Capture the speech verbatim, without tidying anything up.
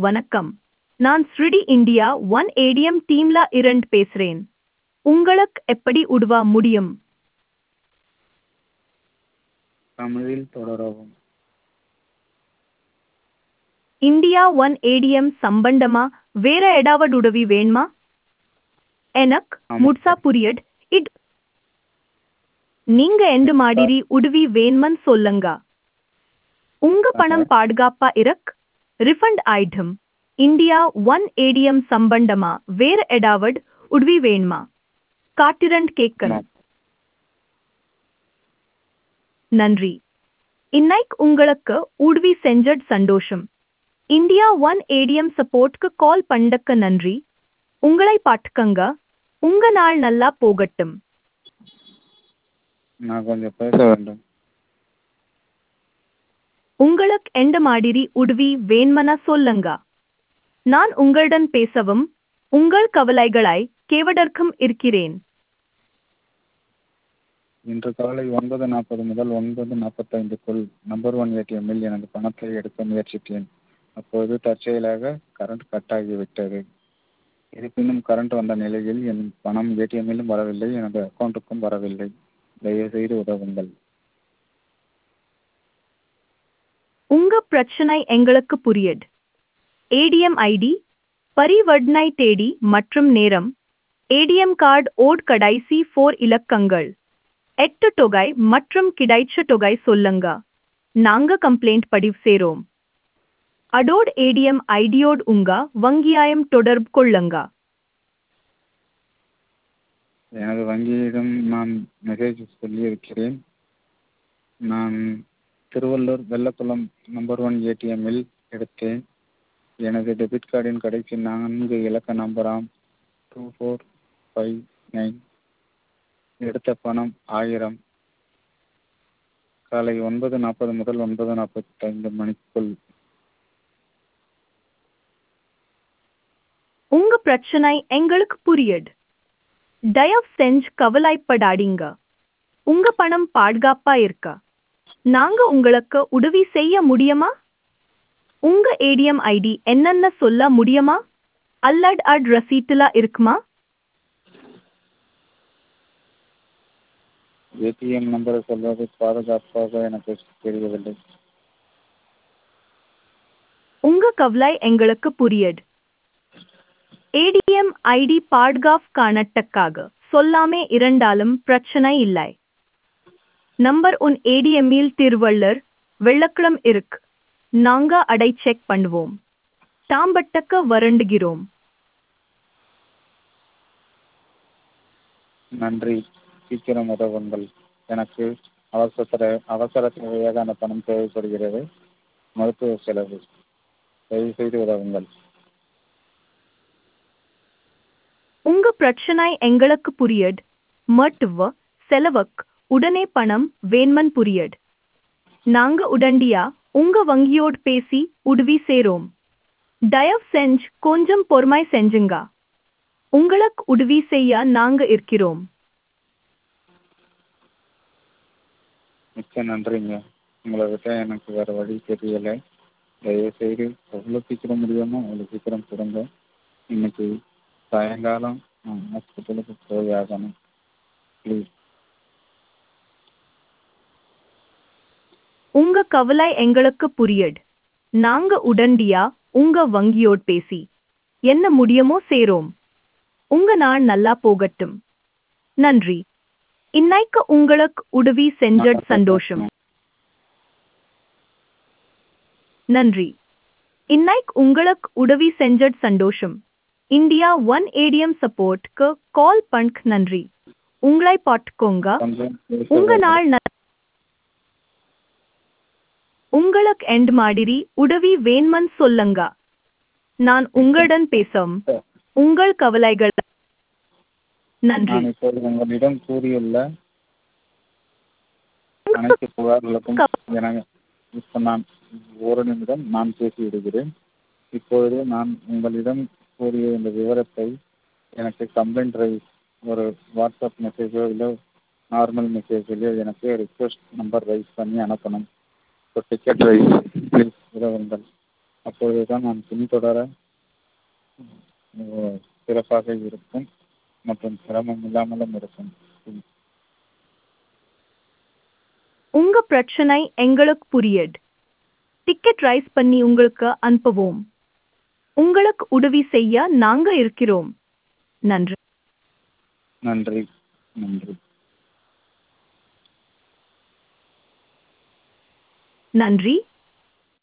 வணக்கம். நான் ஸ்ருடி India one ATM டீம்ல இருந்து பேசுறேன். உங்களுக்கு எப்படி உதவ முடியும்? தமிழில் தொடரவும். இந்தியா ஒன் ஏடிஎம் சம்பந்தமா வேற ஏதாவது உதவி வேணுமா? எனக்கு ஆமாம் முழுசா சார். புரியட் இட் நீங்க எந்த மாதிரி உதவி வேணும்னு சொல்லுங்க. உங்க பணம் சார், பாதுகாப்பா இருக்கு. ரிஃபண்ட் ஆயிடும். இந்தியா ஒன் ஏடிஎம் சம்பந்தமா வேற ஏதாவது உதவி வேணுமா? காத்திரண்ட் கேட்கணும். ஆமாம். நன்றி. இன்னைக்கு உங்களுக்கு உதவி செஞ்சது சந்தோஷம். இந்தியா ஒன் ஏடிஎம் சப்போர்ட்க்கு கால் பண்ணதுக்கு நன்றி. உங்களை பார்த்துக்கங்க. உங்க நாள் நல்லா போகட்டும். நான் கொஞ்சம் பேச வேண்டும். உங்களுக்கு எந்த மாதிரி உதவி வேணும்னா சொல்லுங்க. நான் உங்களுடன் பேசவும் உங்கள் கவலைகளை கேவதற்கும் இருக்கிறேன். இன்று காலை ஒன்பது நாற்பது முதல் ஒன்பது நாற்பத்தைந்துக்குள் நம்பர் ஒன் ஏடிஎம்மில் எனது பணத்தை எடுக்க முயற்சித்தேன். அப்போது தற்செயலாக கரண்ட் கட் ஆகிவிட்டது. இருப்பினும் கரண்ட் வந்த நிலையில் என் பணம் ஏடிஎம்மிலும் வரவில்லை, எனது அக்கௌண்ட்டுக்கும் வரவில்லை. தயவுசெய்து உதவுங்கள். உங்க பிரச்சனை எங்களுக்கு புரியுது. ஏடிஎம் ஐடி, பரிவர்த்தனை தேதி மற்றும் நேரம், ஏடிஎம் கார்டு ஓட் கடைசி ஃபோர் இலக்கங்கள், எட்டு தொகை மற்றும் கிடைச்ச தொகை சொல்லுங்க. நாங்க கம்ப்ளைண்ட் பதிவு செய்றோம். அதோட ஏடிஎம் ஐடியோடு உங்க வங்கியாயம் தொடர்பு கொள்ளுங்க. எனது வங்கியிடம் நான் மெசேஜ் சொல்லியிருக்கிறேன். நான் திருவள்ளூர் வெள்ளக்குளம் நம்பர் ஒன் ஏடிஎம்மில் எடுத்தேன். எனது டெபிட் கார்டின் கடைசி நான்கு இலக்க நம்பராம் டூ ஃபோர் ஃபைவ் நைன். எடுத்த பணம் ஆயிரம். காலை ஒன்பது நாற்பது முதல் ஒன்பது நாற்பத்தைந்து மணிக்குள். உங்க பிரச்சனை எங்களுக்கு புரியுது. தயவு செஞ்சு கவலைப்படாதீங்க. உங்க பணம் பாதுகாப்பா இருக்க நாங்க உங்களுக்கு உதவி செய்ய முடியுமா? உங்க ஏடிஎம் ஐடி என்னன்னு சொல்ல முடியுமா? அல்லது அட் ரசீட்டுல இருக்குமா? ஏடிஎம் நம்பரை சொல்வது பாதுகாப்பாக எனக்கு தெரியவில்லை. உங்க கவலை எங்களுக்கு புரியுது. ஏடிஎம் ஐடி பாதுகாப்பு காரணத்துக்காக சொல்லாமே இருந்தாலும் பிரச்சனை இல்லை. நம்பர் உன் ஏடிஎம்மில் திருவள்ளர் வெள்ளக்குளம் இருக்கு. நாங்க அடை செக் பண்ணுவோம். தாம்பட்டக்க வருந்துகிறோம். நன்றி. சீக்கிரம் உதவுங்கள். எனக்கு அவசர அவசர தேவையாக அந்த பணம் தேவைப்படுகிறது. மருத்துவ செலவு. தயவுசெய்து உதவுங்கள். உங்க பிரச்சனை எங்களுக்கு புரியுது. மருத்துவ செலவுக்கு உடனே பணம் வேண்மன் புரியுது. நாங்க உடனடியா உங்க வங்கியோடு பேசி உதவி செய்றோம். தயவு செஞ்சு கொஞ்சம் பொறுமை செஞ்சுங்க. உங்களுக்கு உதவி செய்ய நாங்க இருக்கிறோம். மிக்க நன்றிங்க. உங்களை விட்ட எனக்கு வேறு வழி தெரியலை. தயவுசெய்து எவ்வளோ சீக்கிரம் முடியுமோ அவ்வளோ சீக்கிரம் கொடுங்க. இன்னைக்கு சாயங்காலம் நான் ஹாஸ்பிட்டலுக்கு போய் ஆகணும். ப்ளீஸ். உங்க கவலை எங்களுக்கு புரியுது. நாங்க உடனடியா உங்க வங்கியோடு பேசி என்ன முடியுமோ செய்றோம். உங்க நாள் நல்லா போகட்டும். நன்றி. இன்னைக்கு உங்களுக்கு உதவி செஞ்சது சந்தோஷம். நன்றி. இன்னைக்கு உங்களுக்கு உதவி செஞ்சது சந்தோஷம். இந்தியா ஒன் ஏடிஎம் சப்போர்ட்க்கு கால் பண்ண நன்றி. உங்களை பார்த்துக்கோங்க. கொஞ்சம் பேச உங்க வேண்டும். நாள் ந- உங்களுக்கு எந்த மாதிரி உதவி வேணும்னு சொல்லுங்க. நான் உங்களுடன் பேசும் உங்கள் கவலைகள். நன்றி. நான் இப்போது உங்களிடம் கூறியுள்ள அனைத்து புகார்களுக்கும் என இப்போ நான் ஒரு நிமிடம் நான் பேசிவிடுகிறேன். இப்பொழுது நான் உங்களிடம் கூறிய இந்த விவரத்தை எனக்கு கம்ப்ளைண்ட் ரைஸ் ஒரு வாட்ஸ்அப் மெசேஜோ இல்லை நார்மல் மெசேஜ்லையோ எனக்கு ரிக்வெஸ்ட் நம்பர் ரைஸ் பண்ணி அனுப்பணும். ஸோ டிக்கெட் ரைஸ் ப்ளீஸ் உதவுங்கள். அப்பொழுதுதான் நான் பின்தொடர அஹ், சிறப்பாக இருக்கும் மற்றும் சிரமம் இல்லாமலும் இருக்கும். உங்க பிரச்சனை எங்களுக்கு புரியுது. டிக்கெட் ரைஸ் பண்ணி உங்களுக்கு அனுப்புவோம். உங்களுக்கு உதவி செய்ய நாங்க இருக்கிறோம். நன்றி. நன்றி. நன்றி. நன்றி.